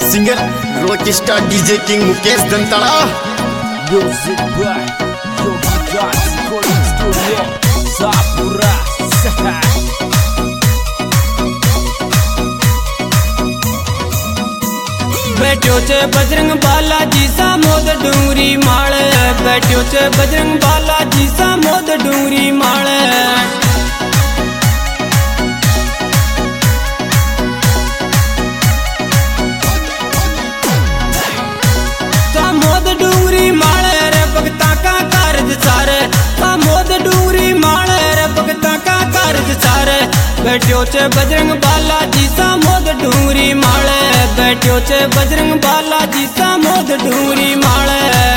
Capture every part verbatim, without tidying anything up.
Singer rock star DJ king Mukesh Dantara. Music by Yogi Das recording studio Sapura. बैठ्यो छे बजरंग बालाजी सा मोद डूंगरी माळ, बैठ्यो छे बजरंग बालाजी सा मोद डूंगरी माळ। सा मोद डूंगरी माळ रे भगता का कारज सारे, सा मोद डूंगरी माळ रे भगता का कारज सारे। बैठ्यो छे बजरंग बालाजी सा मोद डूंगरी माळ, बैठ्यो छे बजरंग बालाजी सा मोद डूंगरी माळ।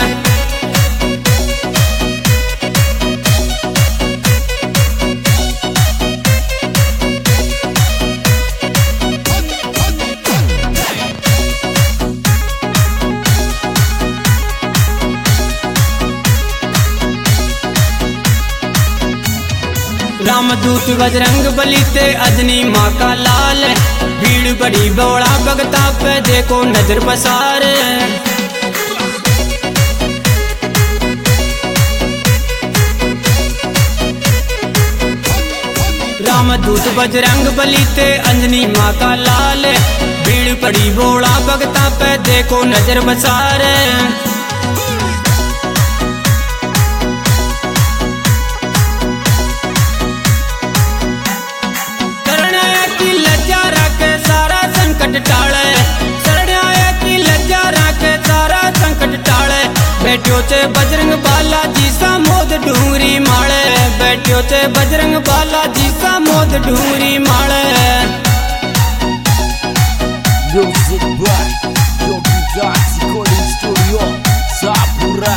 रामदूत बजरंग बली ते अजनी माँ का लाल, भीड़ बड़ी बौड़ा भगता पे देखो नजर बसार। रामदूत बजरंग बली ते अंजनी माँ का लाल, भीड़ बड़ी बौड़ा भगता पे देखो नजर बसार। टाले शरणाया की लज्जा राखे सारा संकट टाले। बैठ्यो छे बजरंग बालाजी सा मोद डूंगरी माळे, बैठ्यो छे बजरंग बालाजी सा मोद डूंगरी माळे। Music by Yogi Das recording studio सापुरा।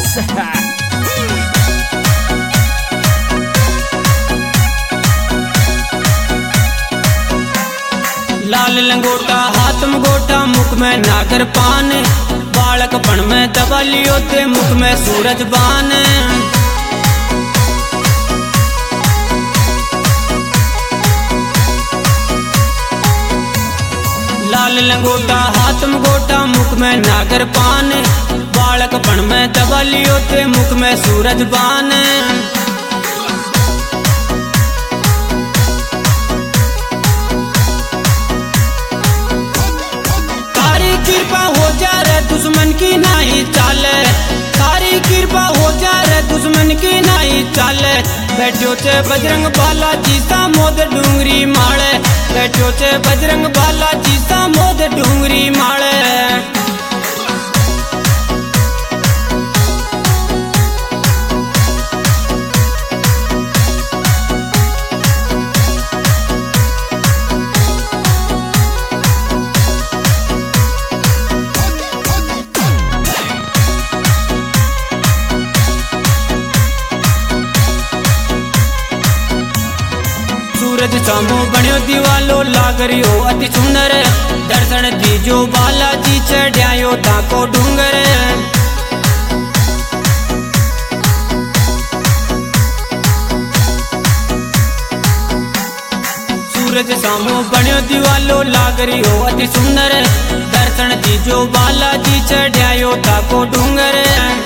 लाल लंगोटा हाथ में गोटा मुख में नागर पान, बालक पण में दबा लियो ते मुख में सूरज बान। लाल लंगोटा हाथ में गोटा मुख में नागर पान, बालक पण में दबा लियो ते मुख में सूरज बान। कृपा हो जा रे दुश्मन की नहीं चाले, सारी कृपा हो जा रे दुश्मन की नहीं चाले। बैठ्यो छे बजरंग बालाजी सा मोद डूंगरी माळे, बैठ्यो छे बजरंग बालाजी सा मोद डूंगरी माळे। सूरज सामो बण्यो दीवालो लाग रियो अति सुंदर, दर्शन दीजो बालाजी चढ़ायो ताको डूंगर। सूरज सामो बण्यो दीवालो लाग रियो अति सुंदर, दर्शन दीजो बालाजी चढ़ायो ताको डूंगर।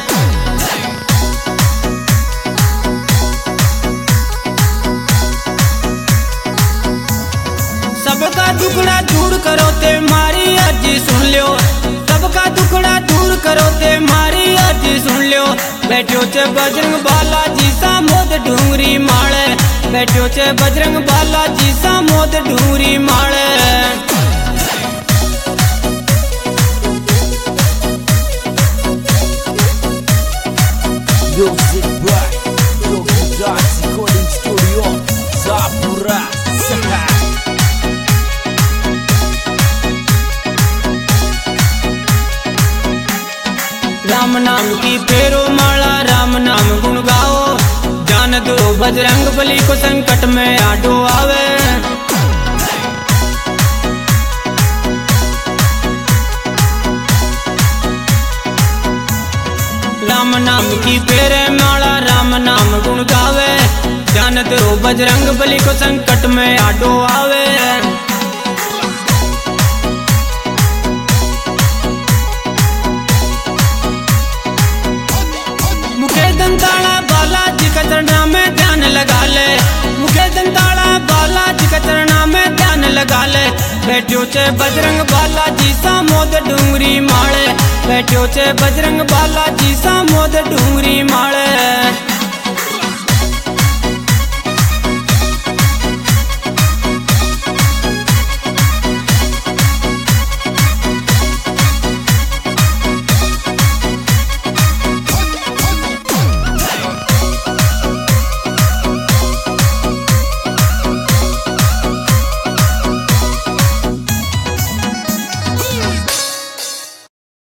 सबका दुखड़ा दूर करो ते मारी अर्जी सुन लियो, सबका दुखड़ा दूर करो ते मारी अर्जी सुन लियो। बैठ्यो छे बजरंग बालाजी सा मोद डूंगरी माळे, बैठ्यो छे बजरंग बालाजी सा मोद डूंगरी माळे। Music by Yogi Das recording studio सापुरा। राम नाम की फेरो माला, राम नाम गुण गाओ, जान दो बजरंग बली को संकट में आडो आवे। राम नाम की फेरे माला, राम नाम गुण गावे, जान दो बजरंग बली को संकट में आडो आवे। लगा ले बैठ्यो छे बजरंग बालाजी सामोद डूंगरी माळे बैठ्यो छे बजरंग बालाजी सामोद डूंगरी माळे।